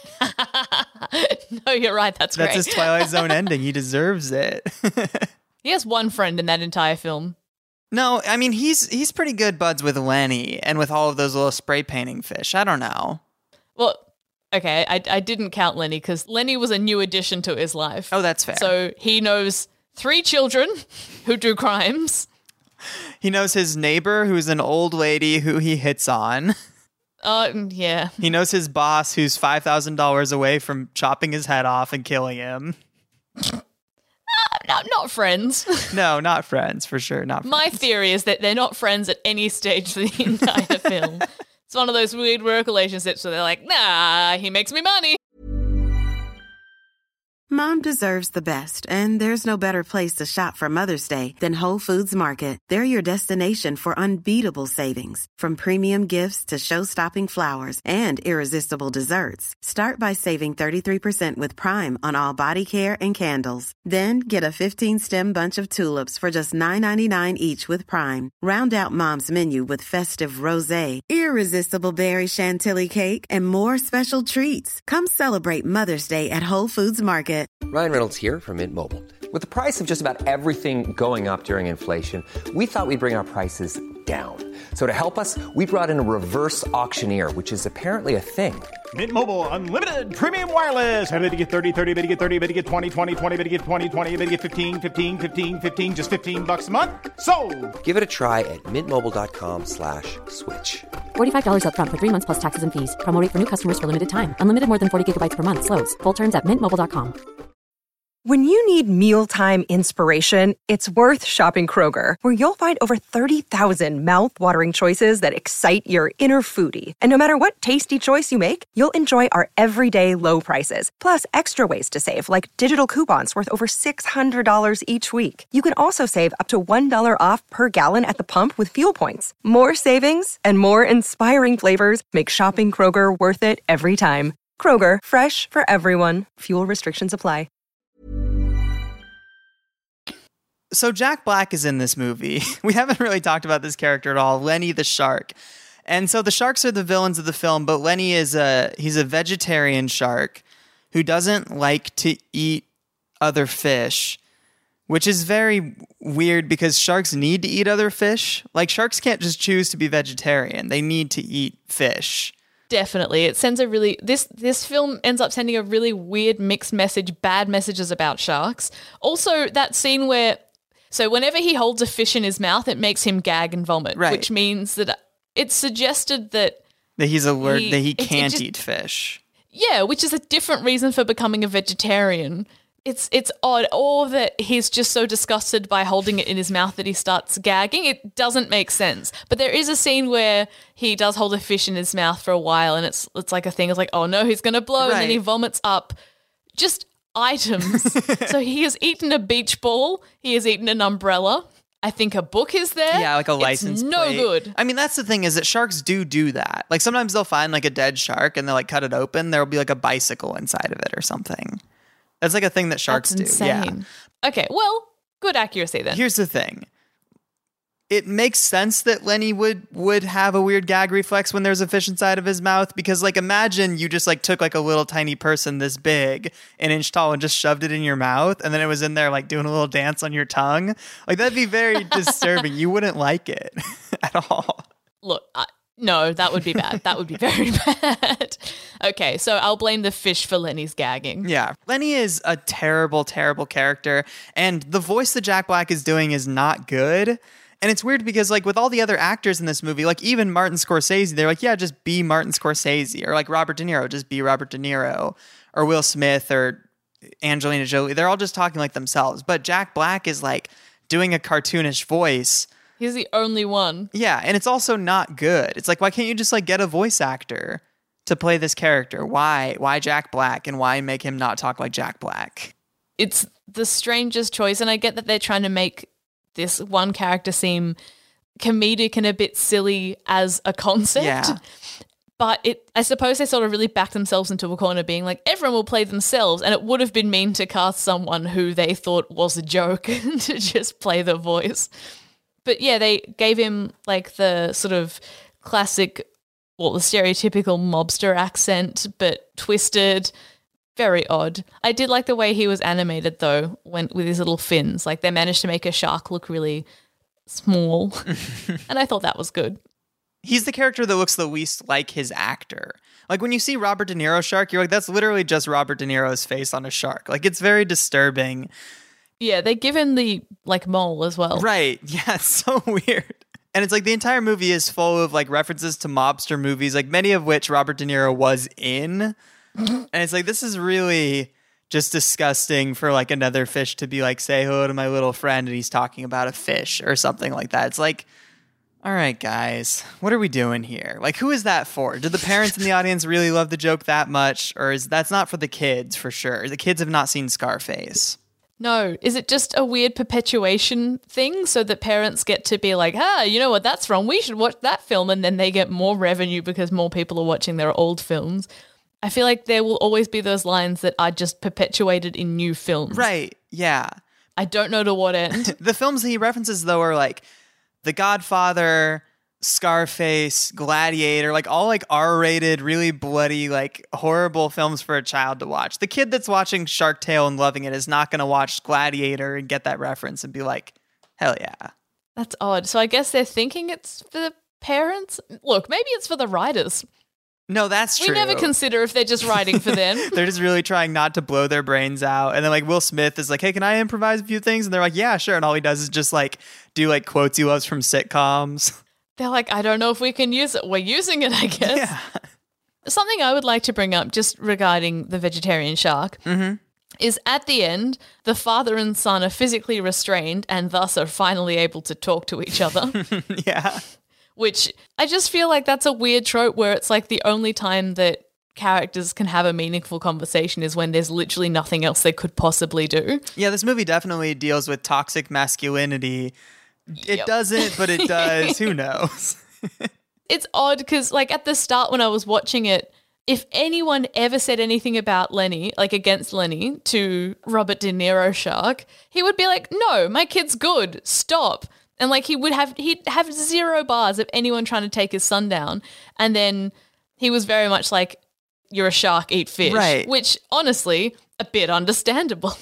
No, you're right. That's, That's great. his Twilight Zone ending. He deserves it. He has one friend in that entire film. No, I mean, he's he's pretty good buds with Lenny and with all of those little spray painting fish. I don't know. Well, okay, I, I didn't count Lenny because Lenny was a new addition to his life. Oh, that's fair. So he knows three children who do crimes. He knows his neighbor, who's an old lady who he hits on. Uh, yeah. He knows his boss, who's five thousand dollars away from chopping his head off and killing him. Uh, not, not friends. No, not friends, for sure. Not friends. My theory is that they're not friends at any stage of the entire film. It's one of those weird work relationships where they're like, nah, he makes me money. Mom deserves the best, and there's no better place to shop for Mother's Day than Whole Foods Market. They're your destination for unbeatable savings, from premium gifts to show-stopping flowers and irresistible desserts. Start by saving thirty-three percent with Prime on all body care and candles. Then get a fifteen-stem bunch of tulips for just nine ninety-nine each with Prime. Round out Mom's menu with festive rosé, irresistible berry chantilly cake, and more special treats. Come celebrate Mother's Day at Whole Foods Market. Ryan Reynolds here from Mint Mobile. With the price of just about everything going up during inflation, we thought we'd bring our prices down. So to help us, we brought in a reverse auctioneer, which is apparently a thing. Mint Mobile Unlimited Premium Wireless. How to get thirty, thirty, bit to get thirty, bit to get twenty, twenty, twenty, bit to get twenty, twenty, bit to get fifteen, fifteen, fifteen, fifteen, just fifteen bucks a month? Sold! Give it a try at mintmobile.com slash switch. forty-five dollars up front for three months plus taxes and fees. Promo rate for new customers for limited time. Unlimited more than forty gigabytes per month. Slows full terms at mint mobile dot com. When you need mealtime inspiration, it's worth shopping Kroger, where you'll find over thirty thousand mouth-watering choices that excite your inner foodie. And no matter what tasty choice you make, you'll enjoy our everyday low prices, plus extra ways to save, like digital coupons worth over six hundred dollars each week. You can also save up to one dollar off per gallon at the pump with fuel points. More savings and more inspiring flavors make shopping Kroger worth it every time. Kroger, fresh for everyone. Fuel restrictions apply. So Jack Black is in this movie. We haven't really talked about this character at all, Lenny the shark. And so the sharks are the villains of the film, but Lenny is a he's a vegetarian shark who doesn't like to eat other fish, which is very weird because sharks need to eat other fish. Like, sharks can't just choose to be vegetarian. They need to eat fish. Definitely. It sends a really this this film ends up sending a really weird mixed message, bad messages about sharks. Also, that scene where so whenever he holds a fish in his mouth, it makes him gag and vomit, Right. which means that it's suggested that That he's alert He- that he it- it can't just- eat fish. yeah, which is a different reason for becoming a vegetarian. It's it's odd, or that he's just so disgusted by holding it in his mouth that he starts gagging. It doesn't make sense. But there is a scene where he does hold a fish in his mouth for a while, and it's it's like a thing. It's like, oh no, he's gonna blow, and then he Right. vomits up just items. So he has eaten a beach ball. He has eaten an umbrella. I think a book is there. Yeah, like a license It's no plate. good. I mean, that's the thing is that sharks do do that. Like sometimes they'll find like a dead shark and they'll like cut it open. There'll be like a bicycle inside of it or something. That's like a thing that sharks That's do. Yeah. insane. Okay, well, good accuracy then. Here's the thing. It makes sense that Lenny would would have a weird gag reflex when there's a fish inside of his mouth because like imagine you just like took like a little tiny person this big, an inch tall, and just shoved it in your mouth and then it was in there like doing a little dance on your tongue. Like that'd be very disturbing. You wouldn't like it at all. Look, I, no, that would be bad. That would be very bad. Okay, so I'll blame the fish for Lenny's gagging. Yeah. Lenny is a terrible, terrible character. And the voice that Jack Black is doing is not good. And it's weird because, like, with all the other actors in this movie, like, even Martin Scorsese, they're like, yeah, just be Martin Scorsese. Or, like, Robert De Niro, just be Robert De Niro. Or Will Smith or Angelina Jolie. They're all just talking like themselves. But Jack Black is, like, doing a cartoonish voice. He's the only one. Yeah, and it's also not good. It's like, why can't you just, like, get a voice actor to play this character? Why? Why Jack Black? And why make him not talk like Jack Black? It's the strangest choice, and I get that they're trying to make this one character seem comedic and a bit silly as a concept. Yeah. But it, I suppose they sort of really backed themselves into a corner being like, everyone will play themselves. And it would have been mean to cast someone who they thought was a joke to just play the voice. But yeah, they gave him like the sort of classic, well, the stereotypical mobster accent, but twisted. Very odd. I did like the way he was animated though, when with his little fins. Like they managed to make a shark look really small. And I thought that was good. He's the character that looks the least like his actor. Like when you see Robert De Niro shark, you're like, that's literally just Robert De Niro's face on a shark. Like it's very disturbing. Yeah, they give him the like mole as well. Right. Yeah, it's so weird. And it's like the entire movie is full of like references to mobster movies, like many of which Robert De Niro was in. And it's like, this is really just disgusting for like another fish to be like, say hello to my little friend and he's talking about a fish or something like that. It's like, all right, guys, what are we doing here? Like, who is that for? Do the parents in the audience really love the joke that much? Or is that's not for the kids for sure? The kids have not seen Scarface. No, is it just a weird perpetuation thing so that parents get to be like, ah, you know what, that's wrong. We should watch that film. And then they get more revenue because more people are watching their old films. I feel like there will always be those lines that are just perpetuated in new films. Right. Yeah. I don't know to what end. The films he references, though, are like The Godfather, Scarface, Gladiator, like all like R-rated, really bloody, like horrible films for a child to watch. The kid that's watching Shark Tale and loving it is not going to watch Gladiator and get that reference and be like, hell yeah. That's odd. So I guess they're thinking it's for the parents? Look, maybe it's for the writers. No, that's We true. never consider if they're just writing for them. They're just really trying not to blow their brains out. And then like Will Smith is like, hey, can I improvise a few things? And they're like, yeah, sure. And all he does is just like do like quotes he loves from sitcoms. They're like, I don't know if we can use it. We're using it, I guess. Yeah. Something I would like to bring up just regarding the vegetarian shark Mm-hmm. is at the end, the father and son are physically restrained and thus are finally able to talk to each other. Yeah. Which I just feel like that's a weird trope where it's like the only time that characters can have a meaningful conversation is when there's literally nothing else they could possibly do. Yeah, this movie definitely deals with toxic masculinity. It Yep. doesn't, but it does. Who knows? It's odd because like at the start when I was watching it, if anyone ever said anything about Lenny, like against Lenny to Robert De Niro shark, he would be like, no, my kid's good, stop. And like he would have, he'd have zero bars of anyone trying to take his son down. And then he was very much like, you're a shark, eat fish. Right. Which honestly, a bit understandable.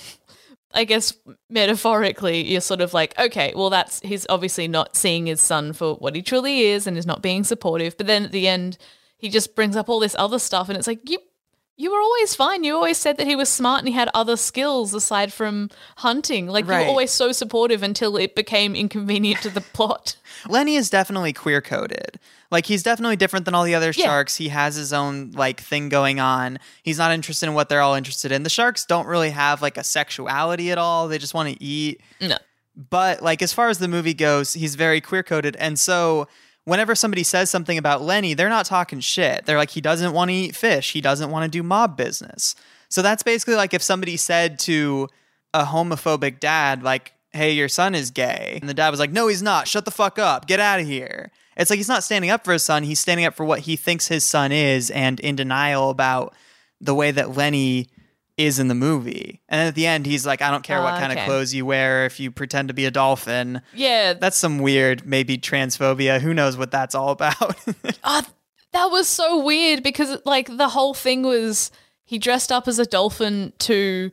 I guess metaphorically, you're sort of like, okay, well, that's, he's obviously not seeing his son for what he truly is and is not being supportive. But then at the end, he just brings up all this other stuff, and it's like, you you were always fine. You always said that he was smart and he had other skills aside from hunting. Like, you Right. were always so supportive until it became inconvenient to the plot. Lenny is definitely queer-coded. Like, he's definitely different than all the other Yeah. sharks. He has his own, like, thing going on. He's not interested in what they're all interested in. The sharks don't really have, like, a sexuality at all. They just want to eat. No. But, like, as far as the movie goes, he's very queer-coded. And so whenever somebody says something about Lenny, they're not talking shit. They're like, he doesn't want to eat fish. He doesn't want to do mob business. So that's basically like if somebody said to a homophobic dad, like, hey, your son is gay. And the dad was like, no, he's not. Shut the fuck up. Get out of here. It's like he's not standing up for his son. He's standing up for what he thinks his son is and in denial about the way that Lenny is in the movie. And then at the end, he's like, I don't care what Ah, kind okay. of clothes you wear if you pretend to be a dolphin. Yeah. That's some weird, maybe transphobia. Who knows what that's all about? Oh, that was so weird because, like, the whole thing was he dressed up as a dolphin to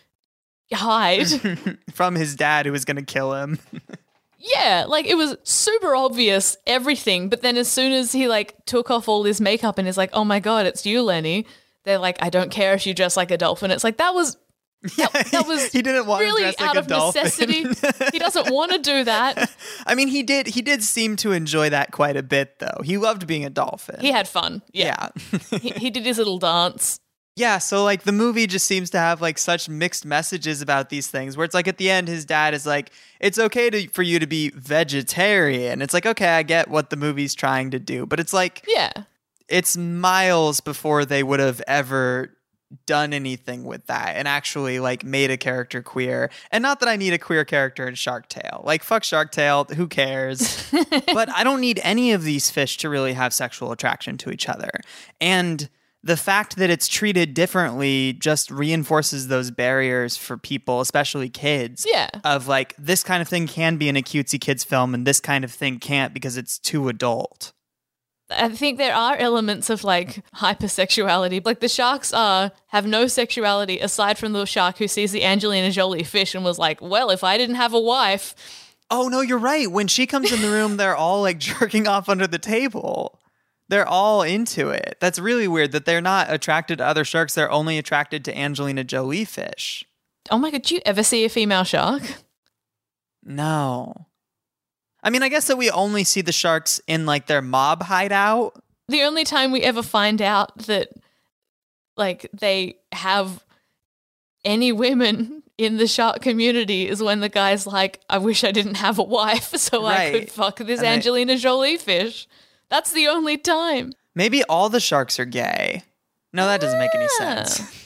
hide. From his dad who was going to kill him. Yeah, like, it was super obvious, everything. But then as soon as he, like, took off all this makeup and is like, oh my God, it's you, Lenny. They're like, I don't care if you dress like a dolphin. It's like, that was that, that was he didn't want really to dress like out a of dolphin. necessity. He doesn't want to do that. I mean, he did he did seem to enjoy that quite a bit, though. He loved being a dolphin. He had fun. Yeah. Yeah. he, he did his little dance. Yeah, so like the movie just seems to have like such mixed messages about these things where it's like at the end his dad is like, it's okay to, for you to be vegetarian. It's like, okay, I get what the movie's trying to do, but it's like Yeah. it's miles before they would have ever done anything with that and actually like made a character queer. And not that I need a queer character in Shark Tale. Like, fuck Shark Tale, who cares? But I don't need any of these fish to really have sexual attraction to each other. And the fact that it's treated differently just reinforces those barriers for people, especially kids. Yeah. Of like, this kind of thing can be in a cutesy kids film and this kind of thing can't because it's too adult. I think there are elements of like hypersexuality. Like the sharks are have no sexuality aside from the shark who sees the Angelina Jolie fish and was like, well, if I didn't have a wife. Oh, no, you're right. When she comes in the room, they're all like jerking off under the table. They're all into it. That's really weird that they're not attracted to other sharks. They're only attracted to Angelina Jolie fish. Oh my God, do you ever see a female shark? No. I mean, I guess that we only see the sharks in like their mob hideout. The only time we ever find out that like they have any women in the shark community is when the guy's like, I wish I didn't have a wife so I could Right. fuck this And they- Angelina Jolie fish. That's the only time. Maybe all the sharks are gay. No, that doesn't make any Ah.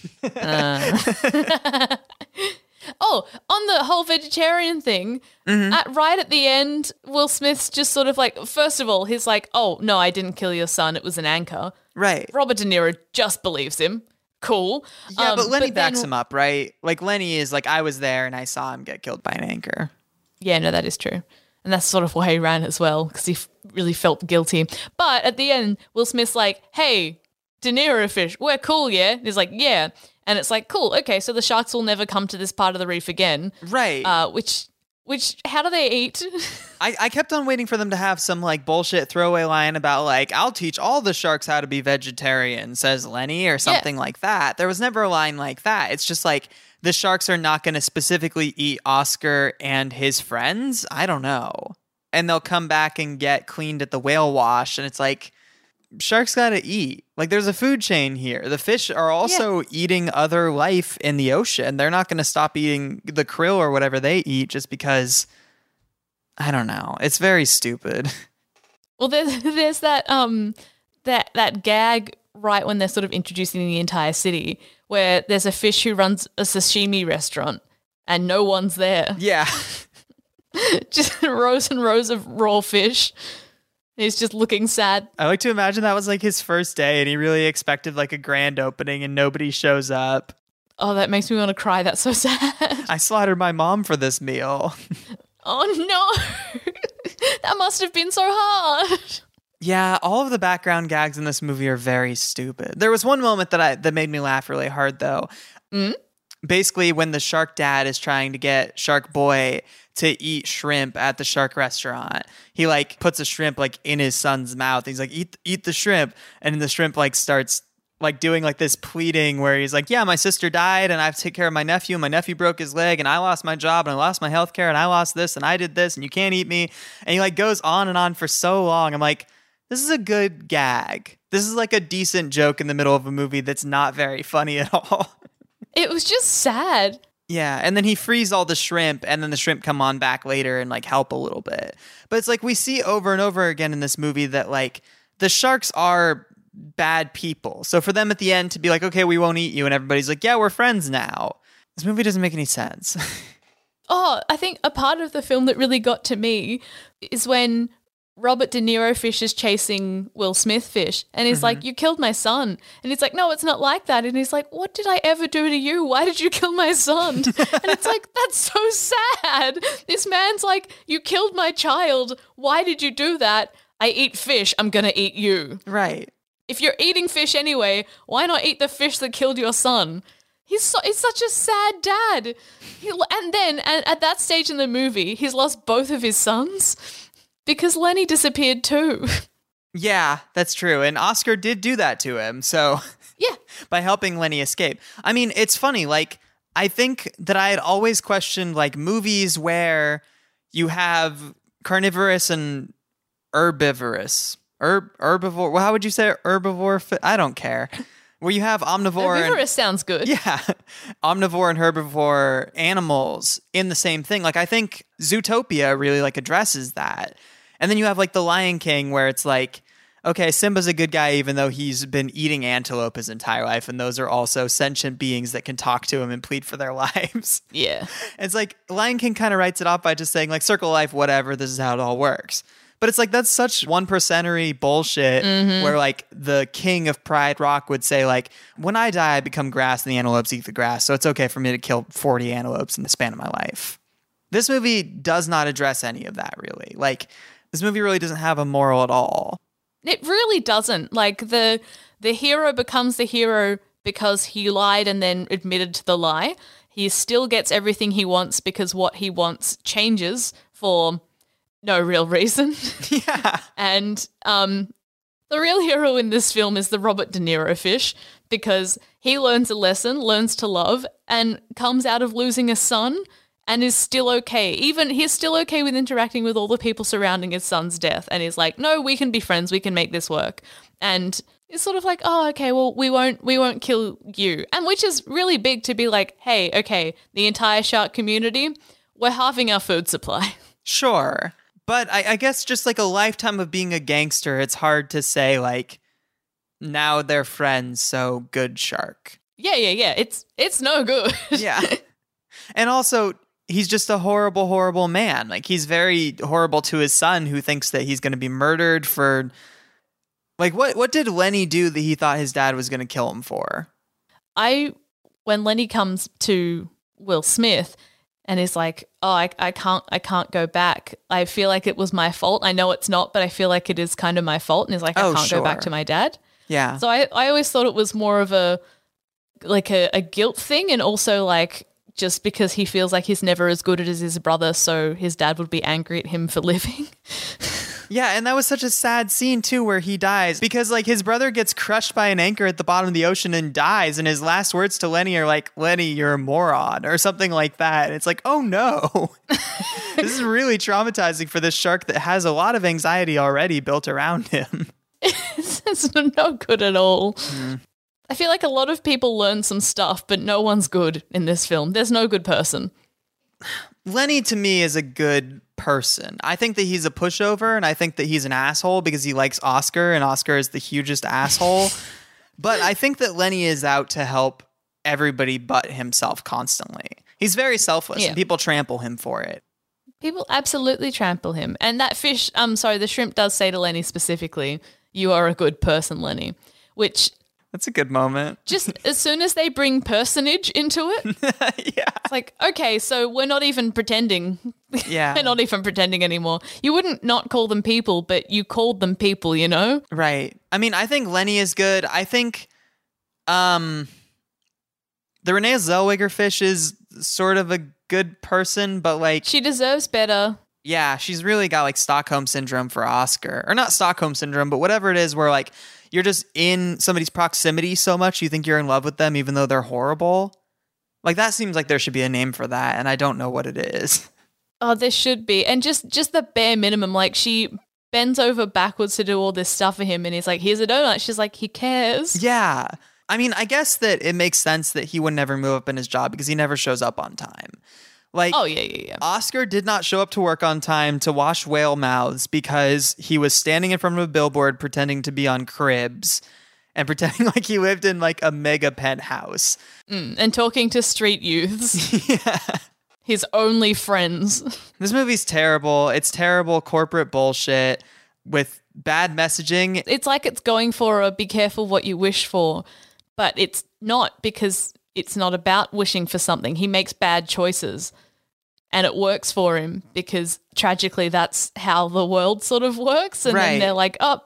sense. Oh, on the whole vegetarian thing, Mm-hmm. at, right at the end, Will Smith's just sort of like, first of all, he's like, oh, no, I didn't kill your son. It was an anchor. Right. Robert De Niro just believes him. Cool. Yeah, Um, but Lenny then- backs him up, right? Like Lenny is like, I was there and I saw him get killed by an anchor. Yeah, no, that is true. And that's sort of why he ran as well, because he f- really felt guilty. But at the end, Will Smith's like, hey, De Niro fish, we're cool, yeah? And he's like, yeah. And it's like, cool, okay, so the sharks will never come to this part of the reef again. Right. Uh, which, which, how do they eat? I, I kept on waiting for them to have some like bullshit throwaway line about like, I'll teach all the sharks how to be vegetarian, says Lenny, or something like that. There was never a line like that. It's just like, the sharks are not going to specifically eat Oscar and his friends. I don't know. And they'll come back and get cleaned at the whale wash. And it's like, sharks got to eat. Like, there's a food chain here. The fish are also eating other life in the ocean. They're not going to stop eating the krill or whatever they eat just because, I don't know. It's very stupid. Well, there's there's that um that that gag right when they're sort of introducing the entire city where there's a fish who runs a sashimi restaurant and no one's there. Yeah. Just rows and rows of raw fish. He's just looking sad. I like to imagine that was like his first day and he really expected like a grand opening and nobody shows up. Oh, that makes me want to cry. That's so sad. I slaughtered my mom for this meal. Oh no. That must have been so hard. Yeah, all of the background gags in this movie are very stupid. There was one moment that I that made me laugh really hard though. Mm? basically when the shark dad is trying to get Shark Boy to eat shrimp at the shark restaurant, he like puts a shrimp like in his son's mouth. He's like, eat, eat the shrimp. And the shrimp like starts like doing like this pleading where he's like, yeah, my sister died and I have to take care of my nephew. My nephew broke his leg and I lost my job and I lost my health care and I lost this and I did this and you can't eat me. And he like goes on and on for so long. I'm like, this is a good gag. This is like a decent joke in the middle of a movie that's not very funny at all. It was just sad. Yeah, and then he frees all the shrimp, and then the shrimp come on back later and, like, help a little bit. But it's like we see over and over again in this movie that, like, the sharks are bad people. So for them at the end to be like, okay, we won't eat you, and everybody's like, yeah, we're friends now. This movie doesn't make any sense. Oh, I think a part of the film that really got to me is when Robert De Niro fish is chasing Will Smith fish and he's mm-hmm. like, you killed my son. And he's like, no, it's not like that. And he's like, what did I ever do to you? Why did you kill my son? And it's like, that's so sad. This man's like, you killed my child. Why did you do that? I eat fish. I'm going to eat you. Right. If you're eating fish anyway, why not eat the fish that killed your son? He's so, he's such a sad dad. He, and then and at that stage in the movie, he's lost both of his sons. Because Lenny disappeared too. Yeah, that's true. And Oscar did do that to him. So, yeah, by helping Lenny escape. I mean, it's funny. Like, I think that I had always questioned, like, movies where you have carnivorous and herbivorous. Herb, herbivore. Well, how would you say herbivore? I don't care. Where you have omnivore. Herbivorous and, sounds good. Yeah. Omnivore and herbivore animals in the same thing. Like, I think Zootopia really, like, addresses that. And then you have, like, The Lion King where it's like, okay, Simba's a good guy even though he's been eating antelope his entire life. And those are also sentient beings that can talk to him and plead for their lives. Yeah. It's like Lion King kind of writes it off by just saying, like, circle of life, whatever, this is how it all works. But it's like, that's such one percentery bullshit mm-hmm. where like the king of Pride Rock would say like, when I die, I become grass and the antelopes eat the grass. So it's okay for me to kill forty antelopes in the span of my life. This movie does not address any of that really. Like this movie really doesn't have a moral at all. It really doesn't. Like the the hero becomes the hero because he lied and then admitted to the lie. He still gets everything he wants because what he wants changes for no real reason. Yeah. And um, the real hero in this film is the Robert De Niro fish because he learns a lesson, learns to love, and comes out of losing a son and is still okay. Even he's still okay with interacting with all the people surrounding his son's death. And he's like, no, we can be friends. We can make this work. And it's sort of like, oh, okay, well, we won't we won't kill you. And which is really big to be like, hey, okay, the entire shark community, we're halving our food supply. Sure. But I, I guess just like a lifetime of being a gangster, it's hard to say like, now they're friends, so good shark. Yeah, yeah, yeah. It's it's no good. Yeah. And also, he's just a horrible, horrible man. Like he's very horrible to his son who thinks that he's going to be murdered for... Like what, what did Lenny do that he thought his dad was going to kill him for? I, when Lenny comes to Will Smith... And is like, oh, I, I can't, I can't go back. I feel like it was my fault. I know it's not, but I feel like it is kind of my fault. And he's like, I oh, can't sure. go back to my dad. Yeah. So I, I always thought it was more of a, like a, a guilt thing, and also like just because he feels like he's never as good as his brother, so his dad would be angry at him for living. Yeah, and that was such a sad scene too where he dies because like his brother gets crushed by an anchor at the bottom of the ocean and dies, and his last words to Lenny are like, Lenny, you're a moron, or something like that. It's like, oh no. This is really traumatizing for this shark that has a lot of anxiety already built around him. It's not good at all. Mm. I feel like a lot of people learn some stuff, but no one's good in this film. There's no good person. Lenny to me is a good person. I think that he's a pushover, and I think that he's an asshole because he likes Oscar, and Oscar is the hugest asshole. But I think that Lenny is out to help everybody but himself constantly. He's very selfless, yeah. and people trample him for it. People absolutely trample him. And that fish, I'm um, sorry, the shrimp does say to Lenny specifically, you are a good person, Lenny, which... That's a good moment. Just as soon as they bring personage into it, yeah, it's like, okay, so we're not even pretending. Yeah. We're not even pretending anymore. You wouldn't not call them people, but you called them people, you know? Right. I mean, I think Lenny is good. I think, um, The Renee Zellweger fish is sort of a good person, but like She deserves better. yeah, she's really got like Stockholm syndrome for Oscar. Or not Stockholm syndrome, but whatever it is where like you're just in somebody's proximity so much you think you're in love with them even though they're horrible. Like that seems like there should be a name for that, and I don't know what it is. Oh, there should be. And just just the bare minimum, like she bends over backwards to do all this stuff for him and he's like, here's a donut. She's like, he cares. Yeah. I mean, I guess that it makes sense that he would never move up in his job because he never shows up on time. Like, Oh, yeah, yeah, yeah. Oscar did not show up to work on time to wash whale mouths because he was standing in front of a billboard pretending to be on Cribs and pretending like he lived in like a mega penthouse. Mm, and talking to street youths. yeah. His only friends. This movie's terrible. It's terrible corporate bullshit with bad messaging. It's like it's going for a be careful what you wish for, but it's not because it's not about wishing for something. He makes bad choices and it works for him because tragically that's how the world sort of works. And Right. then they're like, oh,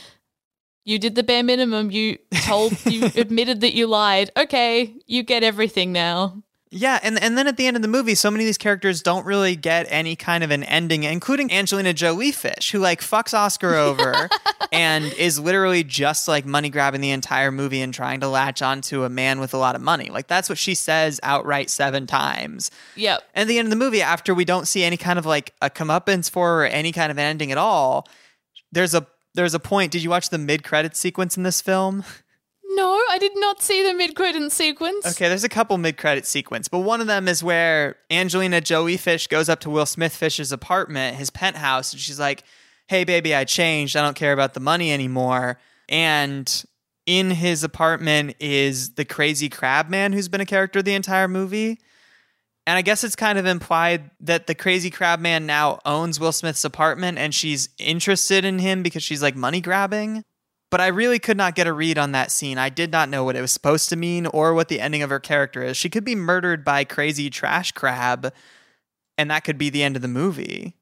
you did the bare minimum. You told, you admitted that you lied. Okay, you get everything now. Yeah, and and then at the end of the movie, so many of these characters don't really get any kind of an ending, including Angelina Jolie Fish, who like fucks Oscar over and is literally just like money grabbing the entire movie and trying to latch onto a man with a lot of money. Like that's what she says outright seven times. Yep. And at the end of the movie, after we don't see any kind of like a comeuppance for her or any kind of an ending at all, there's a there's a point. Did you watch the mid-credits sequence in this film? No, I did not see the mid-credit sequence. Okay, there's a couple mid-credit sequence, but one of them is where Angelina Jolie Fish goes up to Will Smith Fish's apartment, his penthouse, and she's like, hey, baby, I changed. I don't care about the money anymore. And in his apartment is the crazy crab man who's been a character the entire movie. And I guess it's kind of implied that the crazy crab man now owns Will Smith's apartment and she's interested in him because she's like money grabbing. But I really could not get a read on that scene. I did not know what it was supposed to mean or what the ending of her character is. She could be murdered by crazy trash crab, and that could be the end of the movie.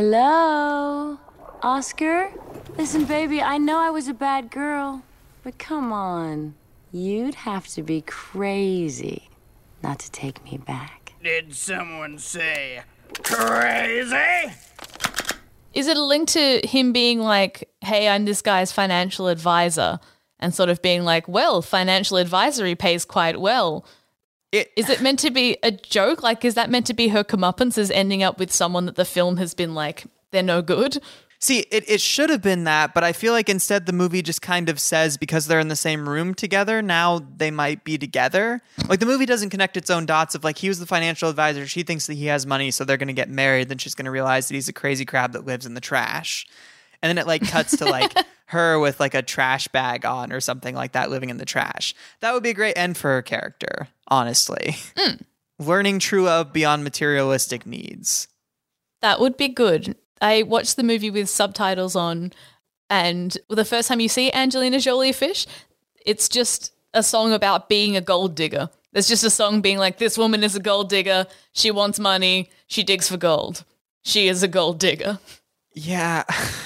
Hello? Oscar? Listen, baby, I know I was a bad girl, but come on. You'd have to be crazy not to take me back. Did someone say crazy? Is it a link to him being like, hey, I'm this guy's financial advisor, and sort of being like, well, financial advisory pays quite well? It, is it meant to be a joke? Like, is that meant to be her comeuppance is ending up with someone that the film has been like, they're no good? See, it, it should have been that, but I feel like instead the movie just kind of says because they're in the same room together, now they might be together. Like the movie doesn't connect its own dots of like, he was the financial advisor, she thinks that he has money, so they're going to get married, then she's going to realize that he's a crazy crab that lives in the trash. And then it like cuts to like her with like a trash bag on or something like that, living in the trash. That would be a great end for her character, honestly. Mm. Learning true love beyond materialistic needs. That would be good. I watched the movie with subtitles on, and the first time you see Angelina Jolie Fish, it's just a song about being a gold digger. There's just a song being like, this woman is a gold digger, she wants money, she digs for gold. She is a gold digger. Yeah.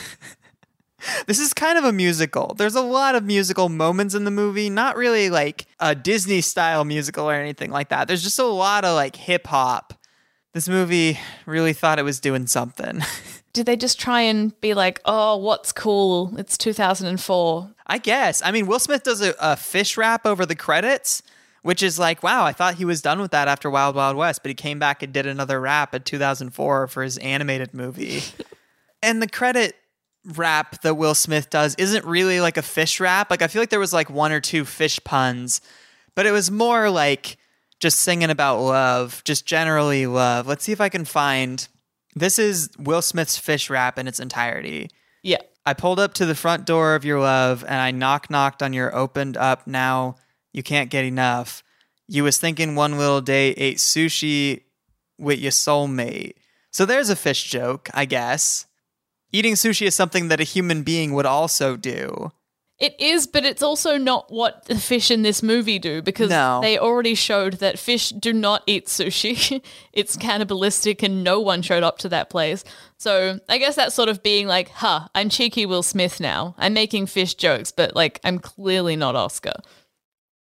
This is kind of a musical. There's a lot of musical moments in the movie, not really like a Disney-style musical or anything like that. There's just a lot of like hip-hop. This movie really thought it was doing something. Did they just try and be like, oh, what's cool? It's two thousand four. I guess. I mean, Will Smith does a, a fish rap over the credits, which is like, wow, I thought he was done with that after Wild Wild West, but he came back and did another rap in two thousand four for his animated movie. And the credit rap that Will Smith does isn't really like a fish rap. Like, I feel like there was like one or two fish puns, but it was more like just singing about love, just generally love. Let's see if I can find... This is Will Smith's fish rap in its entirety. Yeah. I pulled up to the front door of your love and I knock knocked on your opened up now you can't get enough. You was thinking one little day ate sushi with your soulmate. So there's a fish joke, I guess. Eating sushi is something that a human being would also do. It is, but it's also not what the fish in this movie do, because No. they already showed that fish do not eat sushi. It's cannibalistic and no one showed up to that place. So I guess that's sort of being like, huh, I'm cheeky Will Smith now. I'm making fish jokes, but like I'm clearly not Oscar.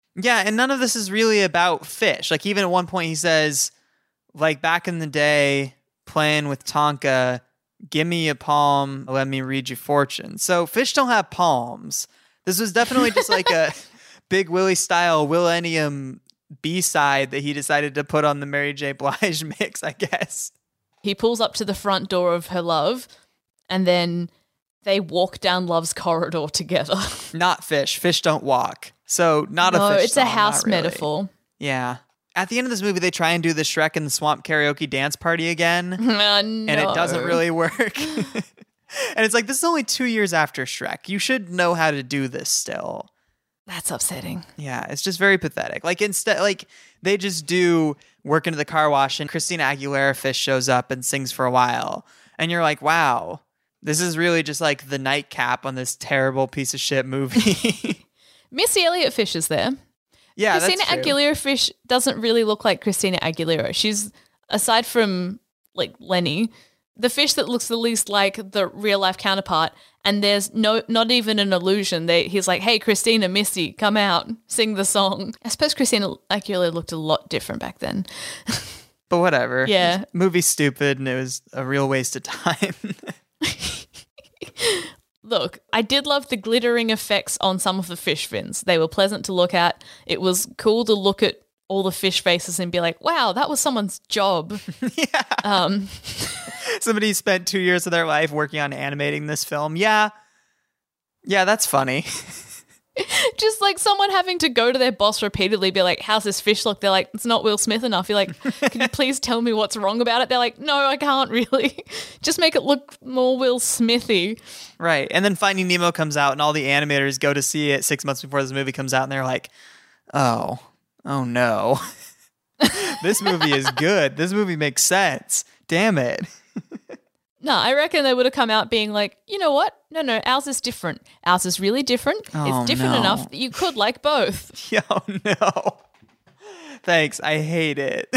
Yeah, and none of this is really about fish. Like, even at one point he says, like, back in the day, playing with Tonka, give me a palm, let me read your fortune. So fish don't have palms. This was definitely just like a Big Willie style Willennium B-side that he decided to put on the Mary J. Blige mix, I guess. He pulls up to the front door of her love, and then they walk down Love's corridor together. Not fish. Fish don't walk. So not no, a fish it's song, a house not really. metaphor. Yeah. At the end of this movie, they try and do the Shrek and the Swamp karaoke dance party again. Uh, no. And it doesn't really work. And it's like, this is only two years after Shrek. You should know how to do this still. That's upsetting. Yeah, it's just very pathetic. Like, instead, like, they just do work into the car wash and Christina Aguilera Fish shows up and sings for a while. And you're like, wow, this is really just like the nightcap on this terrible piece of shit movie. Missy Elliott Fish is there. Yeah, Christina that's true. Aguilera Fish doesn't really look like Christina Aguilera. She's, aside from like Lenny, the fish that looks the least like the real life counterpart. And there's no, not even an illusion. They, he's like, hey, Christina, Missy, come out, sing the song. I suppose Christina Aguilera looked a lot different back then. But whatever. Yeah. This movie's stupid and it was a real waste of time. Look, I did love the glittering effects on some of the fish fins. They were pleasant to look at. It was cool to look at all the fish faces and be like, wow, that was someone's job. Yeah. Um, Somebody spent two years of their life working on animating this film. Yeah. Yeah, that's funny. Just like someone having to go to their boss repeatedly, be like, how's this fish look? They're like, it's not Will Smith enough. You're like, can you please tell me what's wrong about it? They're like, no, I can't really. Just make it look more Will Smithy. Right. And then Finding Nemo comes out and all the animators go to see it six months before this movie comes out and they're like, oh, oh no. This movie is good. This movie makes sense. Damn it. No, I reckon they would have come out being like, you know what? No, no, ours is different. Ours is really different. Oh, it's different no. enough that you could like both. Yo, no. Thanks. I hate it.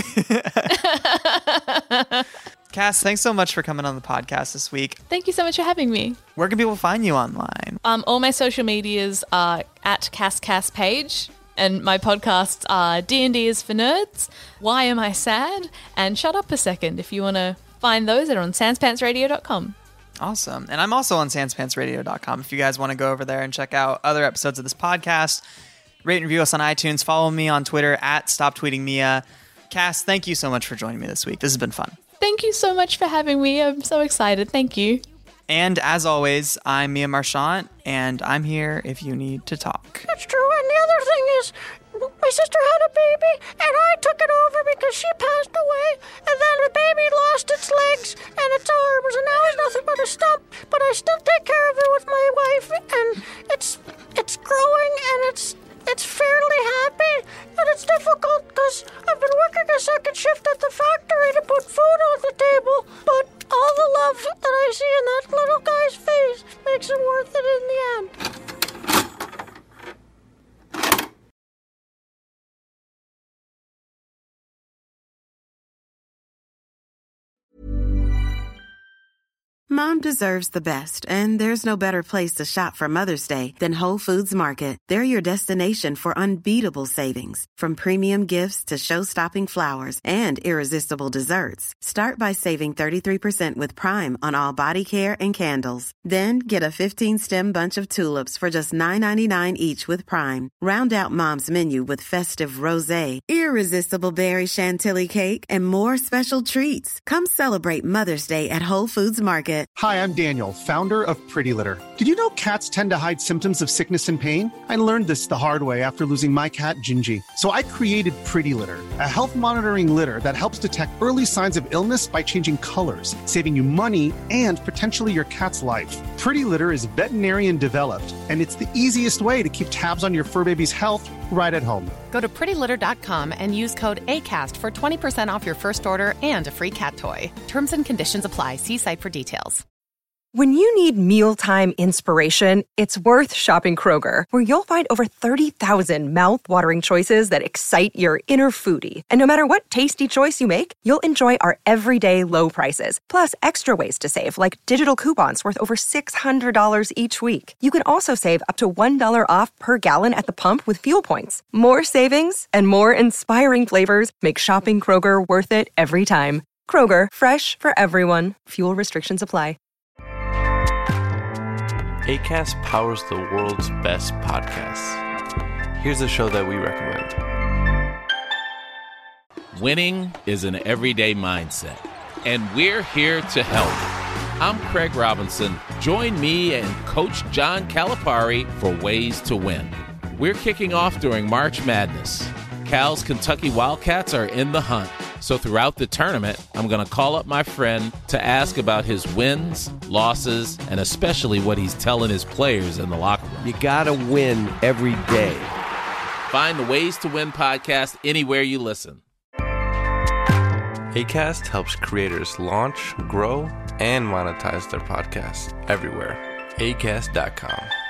Cass, thanks so much for coming on the podcast this week. Thank you so much for having me. Where can people find you online? Um, all my social medias are at Cass Cass Page, and my podcasts are D and D is for Nerds, Why Am I Sad, and Shut Up a Second. If you want to find those, they're on sans pants radio dot com. Awesome. And I'm also on sans pants radio dot com if you guys want to go over there and check out other episodes of this podcast. Rate and review us on iTunes. Follow me on Twitter at Stop Tweeting Mia. Cass, thank you so much for joining me this week. This has been fun. Thank you so much for having me. I'm so excited. Thank you. And as always, I'm Mia Marchant, and I'm here if you need to talk. That's true, and the other thing is, my sister had a baby, and I took it over because she passed away, and then the baby lost its legs and its arms, and now it's nothing but a stump, but I still take care of it with my wife, and it's it's growing, and it's it's fairly happy, and it's difficult because I've been working a second shift at the factory to put food on the table, but all the love that I see in that little guy's face makes it worth it in the end. Mom deserves the best, and there's no better place to shop for Mother's Day than Whole Foods Market. They're your destination for unbeatable savings, from premium gifts to show-stopping flowers and irresistible desserts. Start by saving thirty-three percent with Prime on all body care and candles. Then get a fifteen-stem bunch of tulips for just nine ninety-nine each with Prime. Round out Mom's menu with festive rosé, irresistible berry chantilly cake, and more special treats. Come celebrate Mother's Day at Whole Foods Market. Hi, I'm Daniel, founder of Pretty Litter. Did you know cats tend to hide symptoms of sickness and pain? I learned this the hard way after losing my cat, Gingy. So I created Pretty Litter, a health monitoring litter that helps detect early signs of illness by changing colors, saving you money and potentially your cat's life. Pretty Litter is veterinarian developed, and it's the easiest way to keep tabs on your fur baby's health right at home. Go to pretty litter dot com and use code ACAST for twenty percent off your first order and a free cat toy. Terms and conditions apply. See site for details. When you need mealtime inspiration, it's worth shopping Kroger, where you'll find over thirty thousand mouth-watering choices that excite your inner foodie. And no matter what tasty choice you make, you'll enjoy our everyday low prices, plus extra ways to save, like digital coupons worth over six hundred dollars each week. You can also save up to one dollar off per gallon at the pump with fuel points. More savings and more inspiring flavors make shopping Kroger worth it every time. Kroger, fresh for everyone. Fuel restrictions apply. Acast powers the world's best podcasts. Here's a show that we recommend. Winning is an everyday mindset, and we're here to help. I'm Craig Robinson. Join me and Coach John Calipari for Ways to Win. We're kicking off during March Madness. Cal's Kentucky Wildcats are in the hunt. So throughout the tournament, I'm going to call up my friend to ask about his wins, losses, and especially what he's telling his players in the locker room. You got to win every day. Find the Ways to Win podcast anywhere you listen. Acast helps creators launch, grow, and monetize their podcasts everywhere. acast dot com.